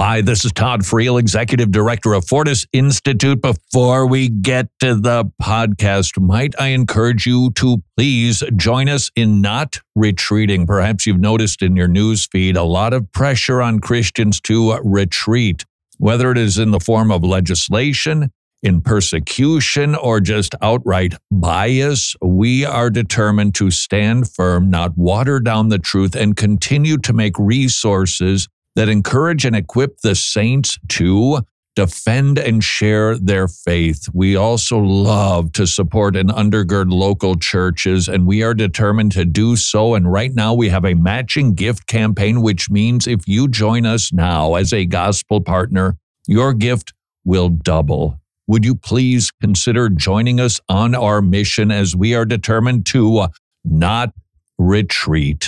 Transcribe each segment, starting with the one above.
Hi, this is Todd Friel, Executive Director of Fortis Institute. Before we get to the podcast, might I encourage you to please join us in not retreating. Perhaps you've noticed in your news feed a lot of pressure on Christians to retreat, whether it is in the form of legislation, in persecution, or just outright bias. We are determined to stand firm, not water down the truth, and continue to make resources that encourage and equip the saints to defend and share their faith. We also love to support and undergird local churches, and we are determined to do so. And right now we have a matching gift campaign, which means if you join us now as a gospel partner, your gift will double. Would you please consider joining us on our mission as we are determined to not retreat?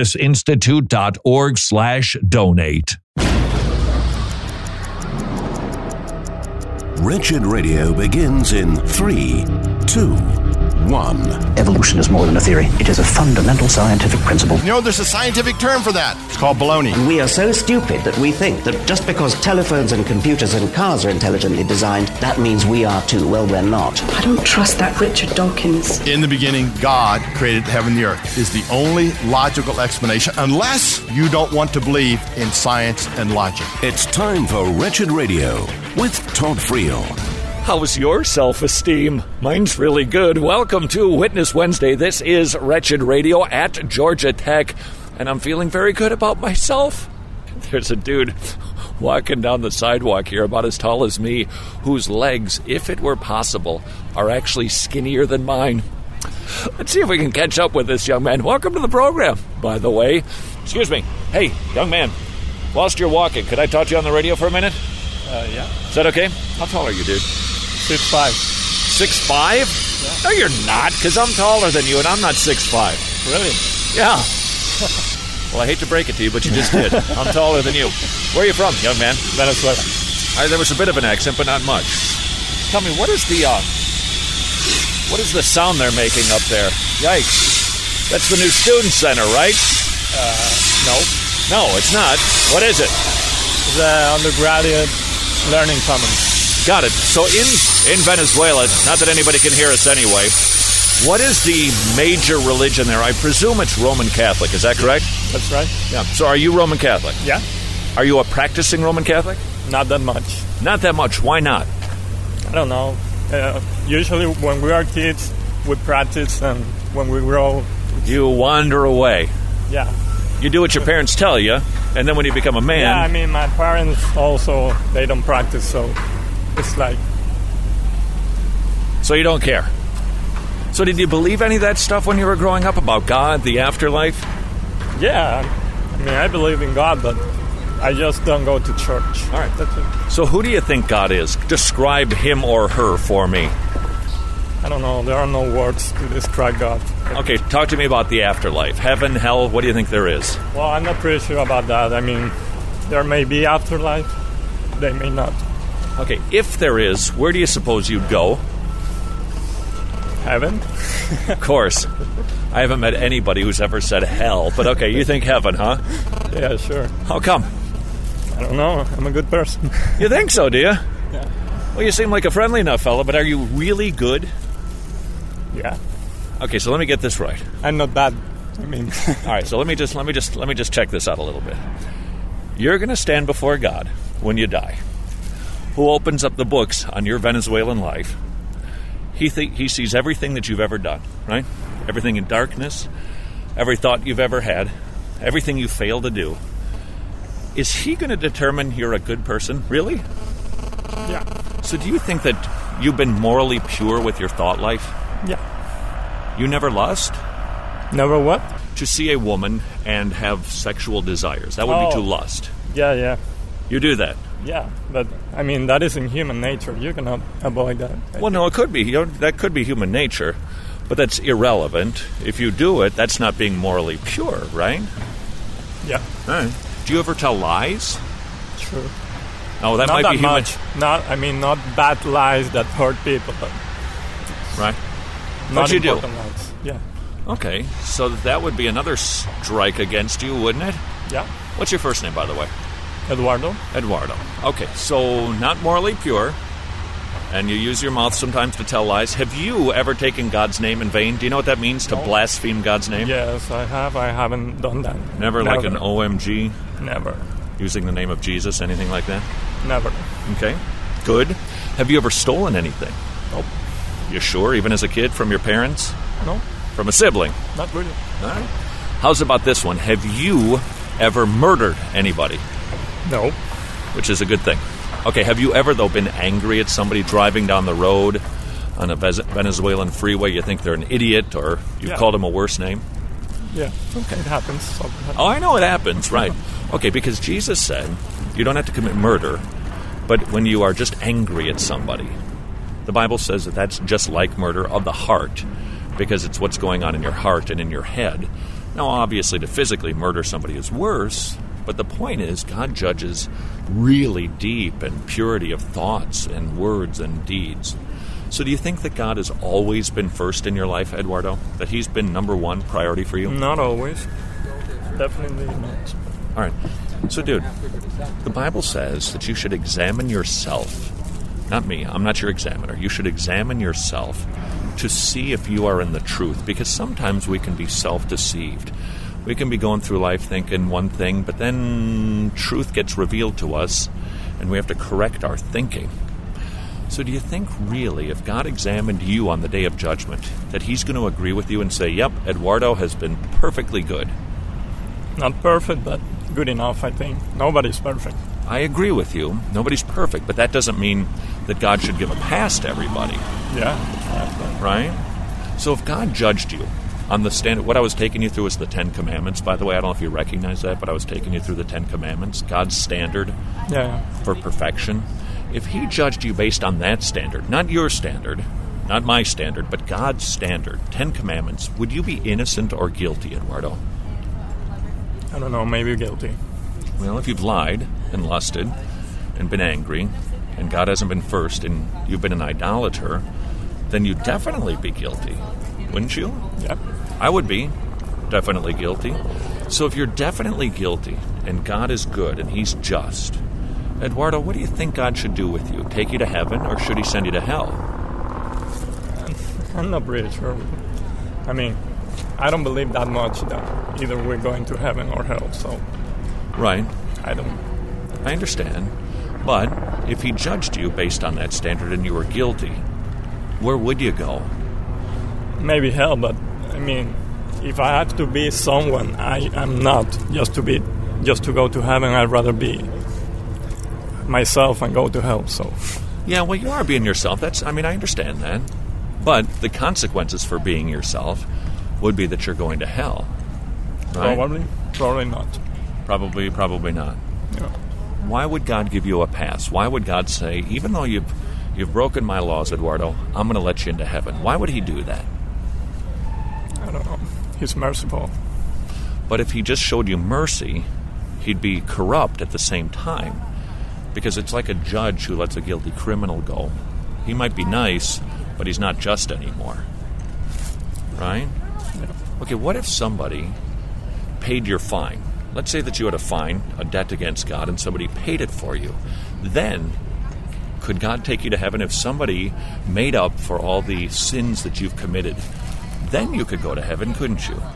FortisInstitute.org/donate. Wretched Radio begins in 3, 2, 1. Evolution is more than a theory. It is a fundamental scientific principle. You know, there's a scientific term for that. It's called baloney. And we are so stupid that we think that just because telephones and computers and cars are intelligently designed, that means we are too. Well, we're not. I don't trust that Richard Dawkins. In the beginning, God created heaven and the earth is the only logical explanation, unless you don't want to believe in science and logic. It's time for Wretched Radio with Todd Friel. How's your self-esteem? Mine's really good. Welcome to Witness Wednesday. This is Wretched Radio at Georgia Tech, and I'm feeling very good about myself. There's a dude walking down the sidewalk here about as tall as me, whose legs, if it were possible, are actually skinnier than mine. Let's see if we can catch up with this young man. Welcome to the program, by the way. Excuse me. Hey, young man, whilst you're walking, could I talk to you on the radio for a minute? Yeah. Is that okay? How tall are you, dude? 6'5". 6'5"? Yeah. No, you're not, because I'm taller than you, and I'm not 6'5". Really? Yeah. Well, I hate to break it to you, but you just did. I'm taller than you. Where are you from, young man? Venezuela. There was a bit of an accent, but not much. Tell me, what is the sound they're making up there? Yikes. That's the new student center, right? No. No, it's not. What is it? The undergraduate learning commons. Got it. So in Venezuela, not that anybody can hear us anyway, what is the major religion there? I presume it's Roman Catholic. Is that correct? That's right. Yeah. So are you Roman Catholic? Yeah. Are you a practicing Roman Catholic? Not that much. Not that much. Why not? I don't know. Usually when we are kids, we practice, and when we grow... You wander away. Yeah. You do what your parents tell you, and then when you become a man... Yeah, I mean, my parents also, they don't practice, so it's like... So you don't care? So did you believe any of that stuff when you were growing up about God, the afterlife? Yeah, I mean, I believe in God, but I just don't go to church. All right. That's it. So who do you think God is? Describe him or her for me. I don't know. There are no words to describe God. Okay, talk to me about the afterlife. Heaven, hell, what do you think there is? Well, I'm not pretty sure about that. I mean, there may be afterlife. They may not. Okay, if there is, where do you suppose you'd go? Heaven? Of course. I haven't met anybody who's ever said hell, but okay, you think heaven, huh? Yeah, sure. How come? I don't know. I'm a good person. You think so, do you? Yeah. Well, you seem like a friendly enough fella, but are you really good? Yeah. Okay, so let me get this right. I'm not bad. I mean... All right, so let me just check this out a little bit. You're going to stand before God when you die, who opens up the books on your Venezuelan life. He sees everything that you've ever done, right? Everything in darkness, every thought you've ever had, everything you failed to do. Is he going to determine you're a good person? Really? Yeah. So do you think that you've been morally pure with your thought life? Yeah. You never lust? Never what? To see a woman and have sexual desires. That would be to lust. Yeah. You do that? Yeah, but, I mean, that is in human nature. You cannot avoid that. Well, no, it could be. That could be human nature, but that's irrelevant. If you do it, that's not being morally pure, right? Yeah. All right. Do you ever tell lies? True. Oh, that not might that be human. Much. Not bad lies that hurt people, but... Right. Not But you do. lies. Yeah. Okay, so that would be another strike against you, wouldn't it? Yeah. What's your first name, by the way? Eduardo. Eduardo. Okay, so not morally pure, and you use your mouth sometimes to tell lies. Have you ever taken God's name in vain? Do you know what that means, to blaspheme God's name? Yes, I have. I haven't done that. Never. Like an OMG? Never. Using the name of Jesus, anything like that? Never. Okay, good. Have you ever stolen anything? Nope. You sure, even as a kid, from your parents? No. From a sibling? Not really. All right. How's about this one? Have you ever murdered anybody? No. Which is a good thing. Okay, have you ever, though, been angry at somebody driving down the road on a Venezuelan freeway? You think they're an idiot, or you've called them a worse name? Yeah. Okay. It happens. Oh, I know it happens, right. Okay, because Jesus said you don't have to commit murder, but when you are just angry at somebody, the Bible says that that's just like murder of the heart, because it's what's going on in your heart and in your head. Now, obviously, to physically murder somebody is worse, but the point is God judges really deep and purity of thoughts and words and deeds. So do you think that God has always been first in your life, Eduardo? That he's been number one priority for you? Not always. Definitely not. All right. So, dude, the Bible says that you should examine yourself. Not me. I'm not your examiner. You should examine yourself to see if you are in the truth, because sometimes we can be self-deceived. We can be going through life thinking one thing, but then truth gets revealed to us, and we have to correct our thinking. So do you think really, if God examined you on the day of judgment, that he's going to agree with you and say, yep, Eduardo has been perfectly good? Not perfect, but good enough, I think. Nobody's perfect. I agree with you. Nobody's perfect, but that doesn't mean that God should give a pass to everybody. Yeah. Right? So if God judged you on the standard, what I was taking you through is the Ten Commandments, by the way. I don't know if you recognize that, but I was taking you through the Ten Commandments, God's standard for perfection. If he judged you based on that standard, not your standard, not my standard, but God's standard, 10 Commandments, would you be innocent or guilty, Eduardo? I don't know, maybe guilty. Well, if you've lied and lusted and been angry, and God hasn't been first, and you've been an idolater, then you'd definitely be guilty, wouldn't you? Yep. I would be definitely guilty. So if you're definitely guilty, and God is good, and he's just, Eduardo, what do you think God should do with you? Take you to heaven, or should he send you to hell? I'm not really sure. I mean, I don't believe that much that either we're going to heaven or hell, so... Right. I understand. But if he judged you based on that standard and you were guilty, where would you go? Maybe hell, but, I mean, if I had to be someone, I am not. Just to go to heaven, I'd rather be myself and go to hell, so... Yeah, well, you are being yourself. I understand that. But the consequences for being yourself would be that you're going to hell. Right? Probably not. Probably not. Yeah. Why would God give you a pass? Why would God say, even though you've broken my laws, Eduardo, I'm going to let you into heaven? Why would he do that? I don't know. He's merciful. But if he just showed you mercy, he'd be corrupt at the same time. Because it's like a judge who lets a guilty criminal go. He might be nice, but he's not just anymore. Right? Yeah. Okay, what if somebody paid your fine? Let's say that you had a fine, a debt against God, and somebody paid it for you. Then, could God take you to heaven if somebody made up for all the sins that you've committed? Then you could go to heaven, couldn't you?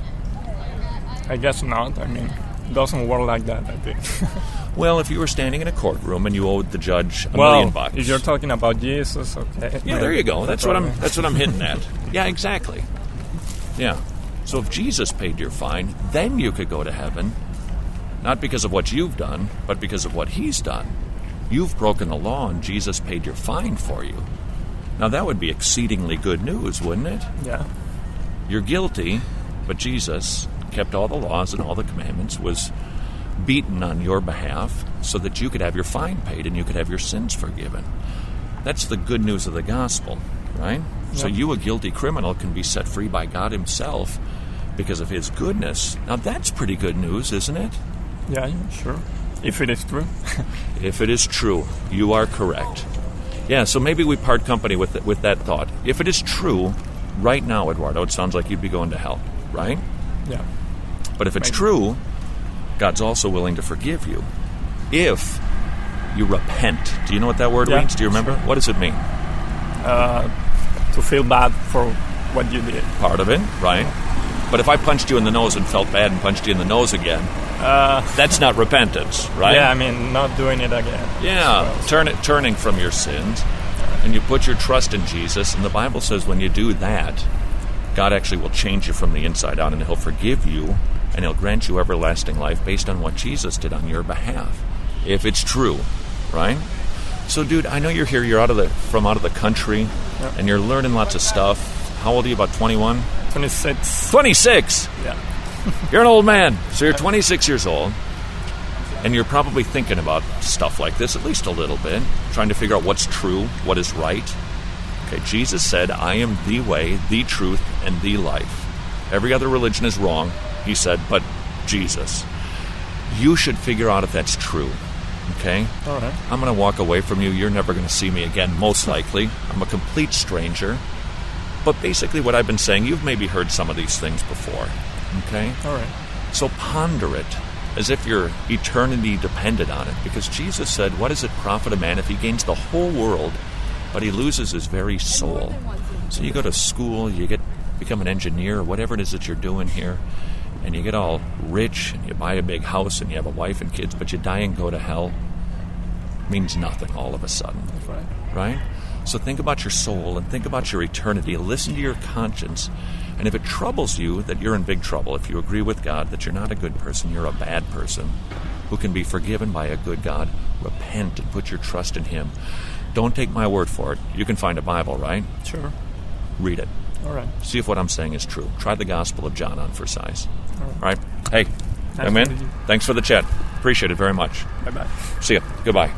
I guess not. I mean, it doesn't work like that, I think. Well, if you were standing in a courtroom and you owed the judge $1 million bucks. If you're talking about Jesus, okay. Yeah, there you go. That's what I'm hitting at. Yeah, exactly. Yeah. So if Jesus paid your fine, then you could go to heaven. Not because of what you've done, but because of what he's done. You've broken the law and Jesus paid your fine for you. Now that would be exceedingly good news, wouldn't it? Yeah. You're guilty, but Jesus kept all the laws and all the commandments, was beaten on your behalf so that you could have your fine paid and you could have your sins forgiven. That's the good news of the gospel, right? Yep. So you, a guilty criminal, can be set free by God himself because of his goodness. Now that's pretty good news, isn't it? Yeah, sure. If it is true. If it is true, you are correct. Yeah, so maybe we part company with that thought. If it is true, right now, Eduardo, it sounds like you'd be going to hell, right? Yeah. But if it's true, God's also willing to forgive you. if you repent. Do you know what that word means? Do you remember? What does it mean? To feel bad for what you did. Part of it, right? But if I punched you in the nose and felt bad and punched you in the nose again, that's not repentance, right? Yeah, I mean, not doing it again. Yeah, turning from your sins, and you put your trust in Jesus, and the Bible says when you do that, God actually will change you from the inside out, and He'll forgive you, and He'll grant you everlasting life based on what Jesus did on your behalf, if it's true, right? So, dude, I know you're here. You're from out of the country, and you're learning lots of stuff. How old are you? About 21? 26. 26? Yeah. You're an old man. So you're 26 years old, and you're probably thinking about stuff like this, at least a little bit, trying to figure out what's true, what is right. Okay, Jesus said, I am the way, the truth, and the life. Every other religion is wrong, He said, but Jesus. You should figure out if that's true. Okay? All right. I'm going to walk away from you. You're never going to see me again, most likely. I'm a complete stranger. But basically what I've been saying, you've maybe heard some of these things before. Okay? All right. So ponder it as if your eternity depended on it. Because Jesus said, what does it profit a man if he gains the whole world, but he loses his very soul? So you go to school, you become an engineer, or whatever it is that you're doing here, and you get all rich, and you buy a big house, and you have a wife and kids, but you die and go to hell, means nothing all of a sudden. That's right. Right? So think about your soul and think about your eternity. Listen to your conscience. And if it troubles you that you're in big trouble, if you agree with God that you're not a good person, you're a bad person who can be forgiven by a good God, repent and put your trust in Him. Don't take my word for it. You can find a Bible, right? Sure. Read it. All right. See if what I'm saying is true. Try the Gospel of John on for size. All right. Hey, young man, thanks for the chat. Appreciate it very much. Bye-bye. See ya. Goodbye.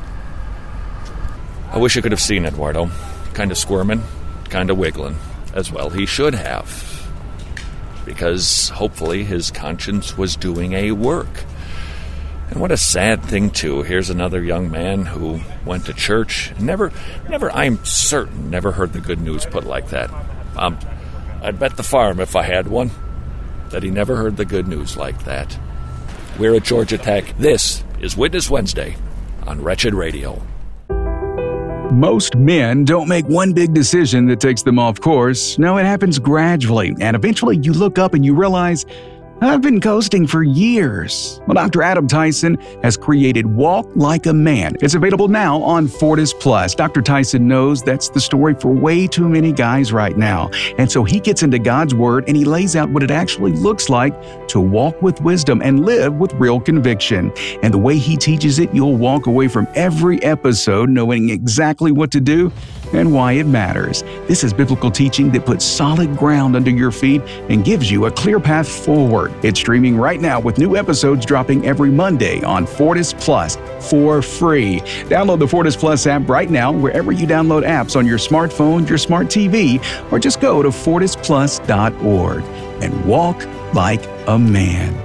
I wish you could have seen Eduardo. Kind of squirming, kind of wiggling. As well he should have. Because hopefully his conscience was doing a work. And what a sad thing, too. Here's another young man who went to church and never, I'm certain, never heard the good news put like that. I'd bet the farm, if I had one, that he never heard the good news like that. We're at Georgia Tech. This is Witness Wednesday on Wretched Radio. Most men don't make one big decision that takes them off course. No, it happens gradually, and eventually you look up and you realize, I've been coasting for years. Well, Dr. Adam Tyson has created Walk Like a Man. It's available now on Fortis Plus. Dr. Tyson knows that's the story for way too many guys right now. And so he gets into God's Word and he lays out what it actually looks like to walk with wisdom and live with real conviction. And the way he teaches it, you'll walk away from every episode knowing exactly what to do and why it matters. This is biblical teaching that puts solid ground under your feet and gives you a clear path forward. It's streaming right now with new episodes dropping every Monday on Fortis Plus for free. Download the Fortis Plus app right now wherever you download apps on your smartphone, your smart TV, or just go to fortisplus.org and walk like a man.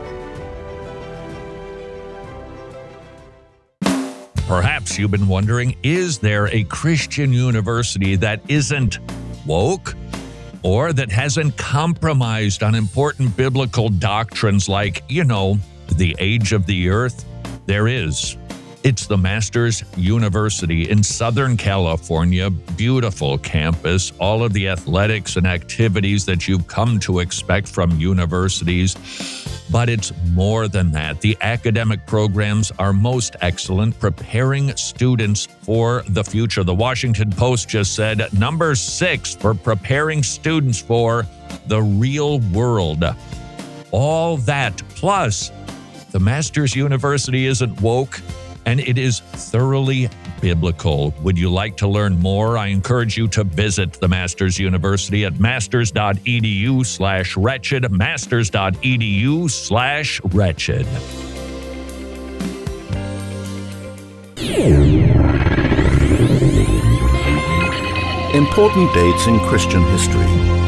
Perhaps you've been wondering, is there a Christian university that isn't woke or that hasn't compromised on important biblical doctrines like, the age of the earth? There is. It's the Masters University in Southern California. Beautiful campus, all of the athletics and activities that you've come to expect from universities. But it's more than that. The academic programs are most excellent, preparing students for the future. The Washington Post just said number 6 for preparing students for the real world. All that, plus the Masters University isn't woke, and it is thoroughly biblical. Would you like to learn more? I encourage you to visit the Masters University at masters.edu/wretched, masters.edu/wretched. Important dates in Christian history.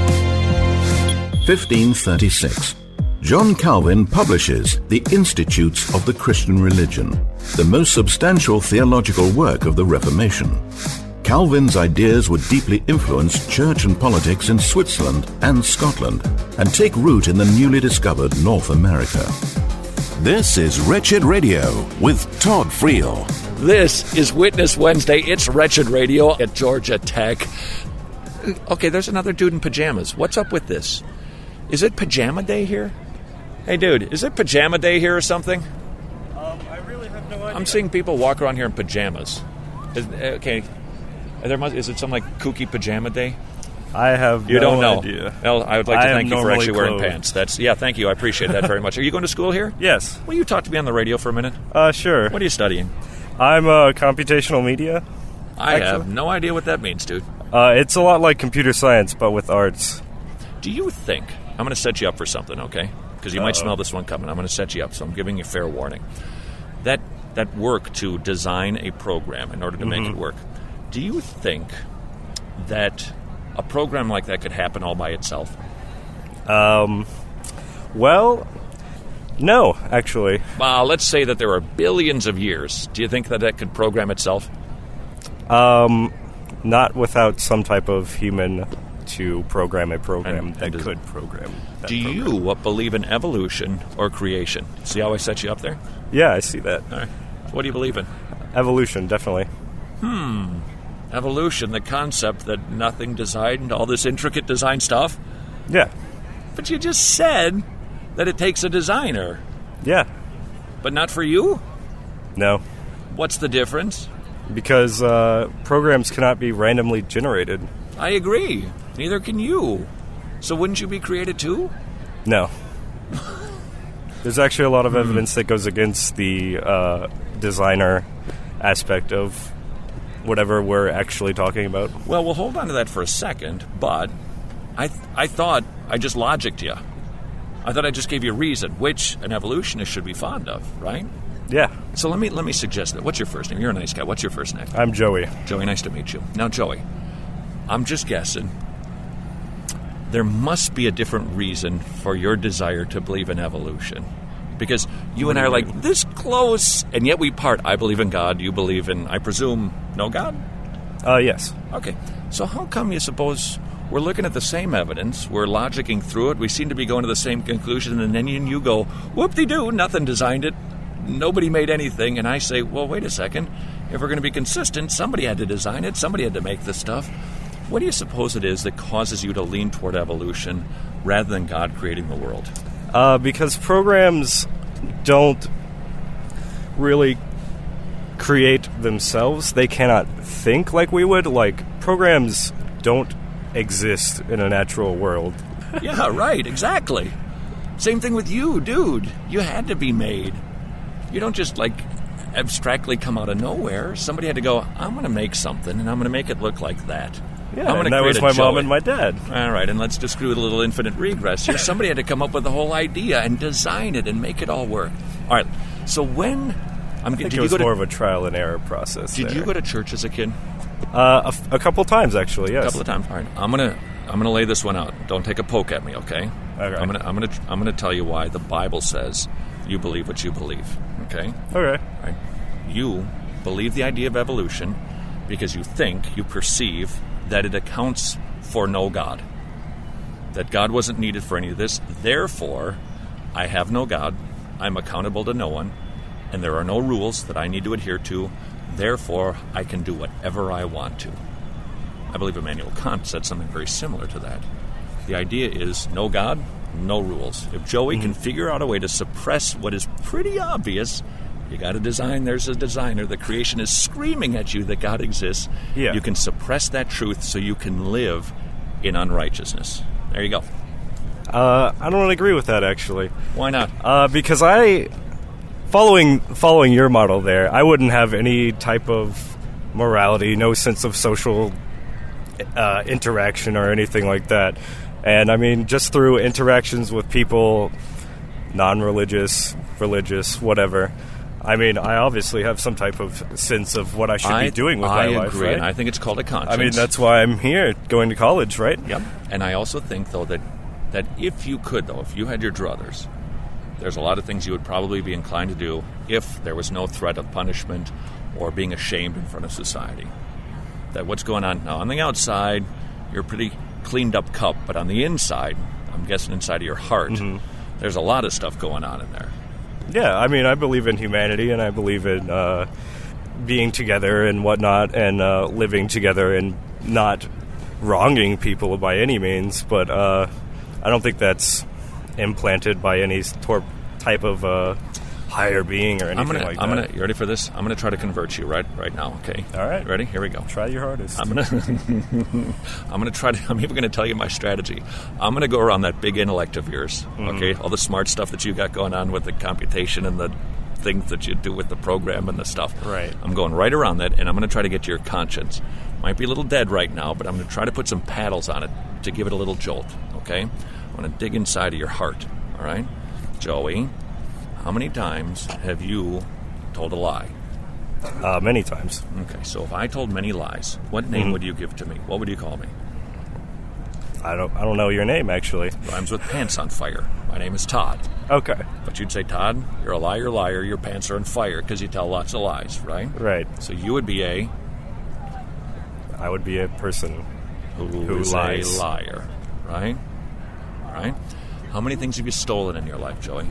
1536. John Calvin publishes The Institutes of the Christian Religion, the most substantial theological work of the Reformation. Calvin's ideas would deeply influence church and politics in Switzerland and Scotland, and take root in the newly discovered North America. This is Wretched Radio with Todd Friel. This is Witness Wednesday. It's Wretched Radio at Georgia Tech. Okay, there's another dude in pajamas. What's up with this? Is it pajama day here? Hey, dude, is it pajama day here or something? I really have no idea. I'm seeing people walk around here in pajamas. Is it some like kooky pajama day? I have you no don't know. idea. Well, I would like to thank you for actually wearing clothed. pants. Thank you. I appreciate that very much. Are you going to school here? Yes. Will you talk to me on the radio for a minute? Sure. What are you studying? I'm computational media. I have no idea what that means, dude. It's a lot like computer science, but with arts. Do you think... I'm going to set you up for something, okay? Because you might smell this one coming. I'm going to set you up, so I'm giving you fair warning. That work to design a program in order to make it work, do you think that a program like that could happen all by itself? Well, no, actually. Let's say that there are billions of years. Do you think that could program itself? Not without some type of human to program a program that could program that Do you believe in evolution or creation? See how I set you up there? Yeah, I see that. All right. What do you believe in? Evolution, definitely. Evolution, the concept that nothing designed, all this intricate design stuff? Yeah. But you just said that it takes a designer. Yeah. But not for you? No. What's the difference? Because programs cannot be randomly generated. I agree. Neither can you. So wouldn't you be created too? No. There's actually a lot of evidence that goes against the designer aspect of whatever we're actually talking about. Well, we'll hold on to that for a second, but I thought I just logicked you. I thought I just gave you a reason, which an evolutionist should be fond of, right? Yeah. So let me suggest that. What's your first name? You're a nice guy. What's your first name? I'm Joey. Joey, nice to meet you. Now, Joey, I'm just guessing. There must be a different reason for your desire to believe in evolution. Because you and I are like this close, and yet we part. I believe in God. You believe in, I presume, no God? Yes. Okay. So how come you suppose we're looking at the same evidence, we're logicking through it, we seem to be going to the same conclusion, and then you go, whoop-de-doo, nothing designed it, nobody made anything, and I say, well, wait a second, if we're going to be consistent, somebody had to design it, somebody had to make this stuff. What do you suppose it is that causes you to lean toward evolution rather than God creating the world? Because programs don't really create themselves. They cannot think like we would. Like, programs don't exist in a natural world. Yeah, right, exactly. Same thing with you, dude. You had to be made. You don't just, abstractly come out of nowhere. Somebody had to go, I'm going to make something, and I'm going to make it look like that. Yeah, and that was my mom and my dad. All right, and let's just do a little infinite regress here. Somebody had to come up with the whole idea and design it and make it all work. All right, so when... I think it was more of a trial and error process. Did you go to church as a kid? A couple times, actually, yes. A couple of times. All right, I'm gonna lay this one out. Don't take a poke at me, okay? Okay. I'm gonna tell you why the Bible says you believe what you believe, okay? Okay. All right. You believe the idea of evolution because you think, you perceive that it accounts for no God. That God wasn't needed for any of this. Therefore, I have no God. I'm accountable to no one. And there are no rules that I need to adhere to. Therefore, I can do whatever I want to. I believe Immanuel Kant said something very similar to that. The idea is no God, no rules. If Joey can figure out a way to suppress what is pretty obvious, you got a design, there's a designer, the creation is screaming at you that God exists. Yeah. You can suppress that truth so you can live in unrighteousness. There you go. I don't agree with that, actually. Why not? Because following your model there, I wouldn't have any type of morality, no sense of social interaction or anything like that. And, I mean, just through interactions with people, non-religious, religious, whatever, I mean, I obviously have some type of sense of what I should be doing with my life, I agree, right? and I think it's called a conscience. I mean, that's why I'm here, going to college, right? Yep. And I also think, though, that if you could, though, if you had your druthers, there's a lot of things you would probably be inclined to do if there was no threat of punishment or being ashamed in front of society. That what's going on now on the outside, you're a pretty cleaned up cup, but on the inside, I'm guessing inside of your heart, there's a lot of stuff going on in there. Yeah, I mean, I believe in humanity, and I believe in being together and whatnot, and living together and not wronging people by any means, but I don't think that's implanted by any type of higher being or anything like that. You ready for this? I'm gonna try to convert you right now. Okay. All right. Ready? Here we go. Try your hardest. I'm gonna try to. I'm even gonna tell you my strategy. I'm gonna go around that big intellect of yours. Okay. All the smart stuff that you got going on with the computation and the things that you do with the program and the stuff. Right. I'm going right around that, and I'm gonna try to get to your conscience. Might be a little dead right now, but I'm gonna try to put some paddles on it to give it a little jolt. Okay. I'm gonna dig inside of your heart. All right, Joey. How many times have you told a lie? Many times. Okay, so if I told many lies, what name would you give to me? What would you call me? I don't know your name, actually. Rhymes with pants on fire. My name is Todd. Okay. But you'd say, Todd, you're a liar, your pants are on fire, because you tell lots of lies, right? Right. So you would be I would be a person who is lies. A liar, right? Right? How many things have you stolen in your life, Joey?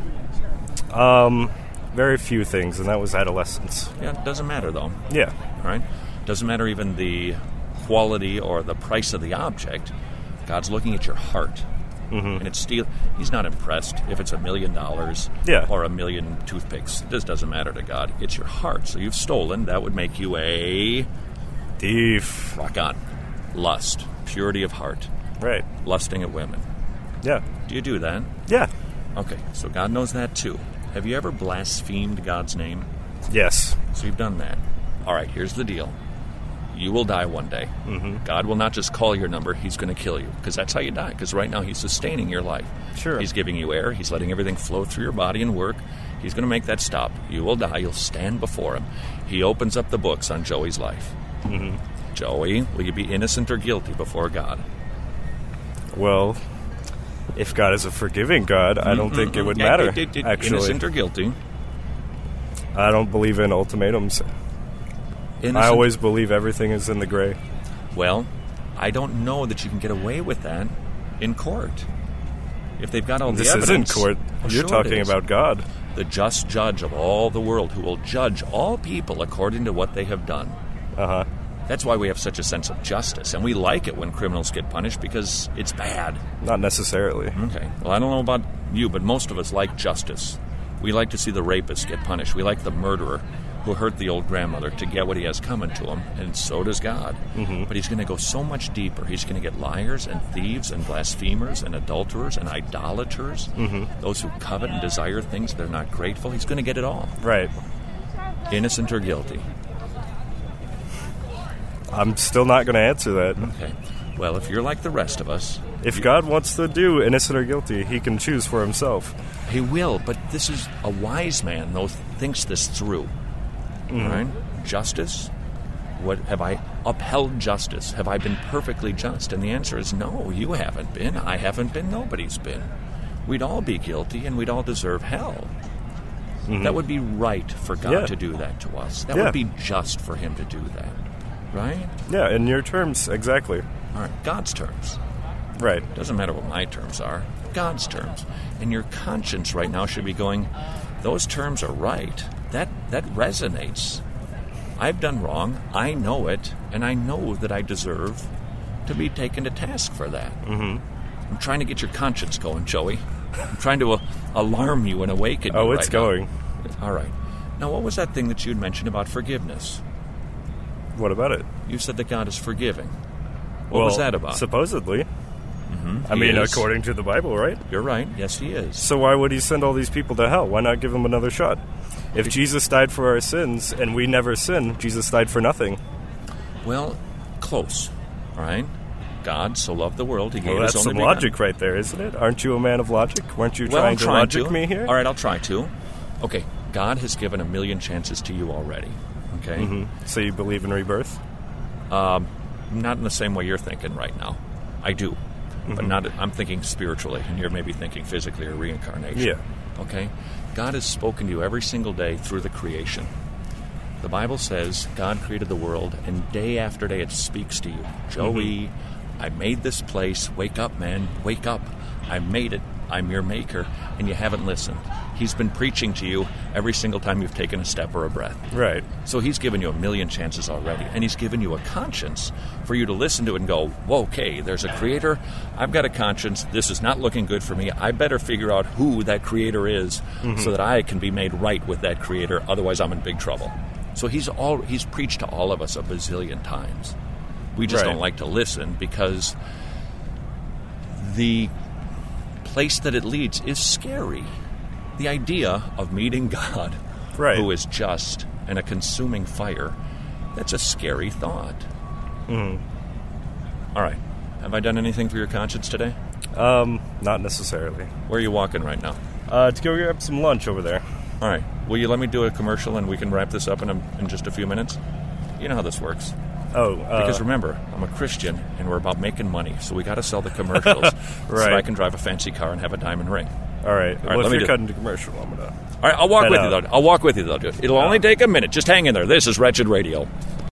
Very few things, and that was adolescence. Yeah, it doesn't matter, though. Yeah. Right? Doesn't matter even the quality or the price of the object. God's looking at your heart. And it's He's not impressed if it's $1 million or 1 million toothpicks. This doesn't matter to God. It's your heart. So you've stolen. That would make you a thief. Rock on. Lust. Purity of heart. Right. Lusting at women. Yeah. Do you do that? Yeah. Okay, so God knows that too. Have you ever blasphemed God's name? Yes. So you've done that. All right, here's the deal. You will die one day. God will not just call your number, He's going to kill you, because that's how you die, because right now He's sustaining your life. Sure. He's giving you air. He's letting everything flow through your body and work. He's going to make that stop. You will die. You'll stand before Him. He opens up the books on Joey's life. Joey, will you be innocent or guilty before God? Well, if God is a forgiving God, I don't think it would matter, actually. Innocent or guilty? I don't believe in ultimatums. Innocent. I always believe everything is in the gray. Well, I don't know that you can get away with that in court. If they've got all the evidence... This isn't court. You're talking about God. The just judge of all the world, who will judge all people according to what they have done. That's why we have such a sense of justice, and we like it when criminals get punished because it's bad. Not necessarily. Okay. Well, I don't know about you, but most of us like justice. We like to see the rapist get punished. We like the murderer who hurt the old grandmother to get what he has coming to him, and so does God. But He's going to go so much deeper. He's going to get liars and thieves and blasphemers and adulterers and idolaters, those who covet and desire things they're not grateful. He's going to get it all. Right. Innocent or guilty? I'm still not going to answer that. Okay. Well, if you're like the rest of us... If God wants to do innocent or guilty, He can choose for Himself. He will, but this is a wise man, though, thinks this through. Right? Justice? What have I upheld justice? Have I been perfectly just? And the answer is no, you haven't been. I haven't been. Nobody's been. We'd all be guilty, and we'd all deserve hell. That would be right for God to do that to us. That would be just for Him to do that. Right? Yeah, in your terms, exactly. All right, God's terms. Right. Doesn't matter what my terms are. God's terms. And your conscience right now should be going, those terms are right. That resonates. I've done wrong. I know it. And I know that I deserve to be taken to task for that. I'm trying to get your conscience going, Joey. I'm trying to alarm you and awaken you. Oh, it's right going. Now. All right. Now, what was that thing that you'd mentioned about forgiveness? What about it? You said that God is forgiving. What was that about? Supposedly. I mean, according to the Bible, right? You're right. Yes, He is. So why would He send all these people to hell? Why not give them another shot? If Jesus died for our sins and we never sin, Jesus died for nothing. Well, close. All right? God so loved the world, He gave His only begotten. That's some logic right there, isn't it? Aren't you a man of logic? Weren't you trying to logic me here? All right, I'll try to. Okay, God has given 1 million chances to you already. Okay? So you believe in rebirth? Not in the same way you're thinking right now. I do. But not. I'm thinking spiritually, and you're maybe thinking physically or reincarnation. Yeah. Okay? God has spoken to you every single day through the creation. The Bible says God created the world, and day after day it speaks to you. Joey, I made this place. Wake up, man. Wake up. I made it. I'm your maker. And you haven't listened. He's been preaching to you every single time you've taken a step or a breath. Right. So he's given you a million chances already, and he's given you a conscience for you to listen to it and go, whoa, okay, there's a creator. I've got a conscience. This is not looking good for me. I better figure out who that creator is so that I can be made right with that creator. Otherwise, I'm in big trouble. So he's preached to all of us a bazillion times. We just don't like to listen because the place that it leads is scary. The idea of meeting God, who is just and a consuming fire, that's a scary thought. All right. Have I done anything for your conscience today? Not necessarily. Where are you walking right now? To go grab some lunch over there. All right. Will you let me do a commercial and we can wrap this up in just a few minutes? You know how this works. Because remember, I'm a Christian and we're about making money, so we got to sell the commercials so that I can drive a fancy car and have a diamond ring. All right. Well, if you're cutting to commercial, I'm gonna. All right, I'll walk with you though. It'll only take a minute. Just hang in there. This is Wretched Radio.